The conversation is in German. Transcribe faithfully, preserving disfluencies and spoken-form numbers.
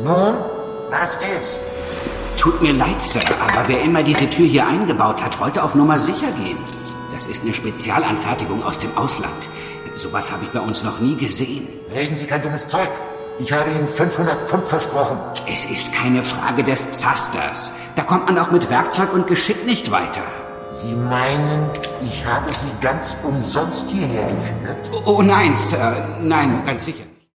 Nun, was ist? Tut mir leid, Sir, aber wer immer diese Tür hier eingebaut hat, wollte auf Nummer sicher gehen. Das ist eine Spezialanfertigung aus dem Ausland. Sowas habe ich bei uns noch nie gesehen. Reden Sie kein dummes Zeug. Ich habe Ihnen fünfhundert Pfund versprochen. Es ist keine Frage des Zasters. Da kommt man auch mit Werkzeug und Geschick nicht weiter. Sie meinen, ich habe Sie ganz umsonst hierher geführt? Oh, oh nein, Sir. Nein, ganz sicher.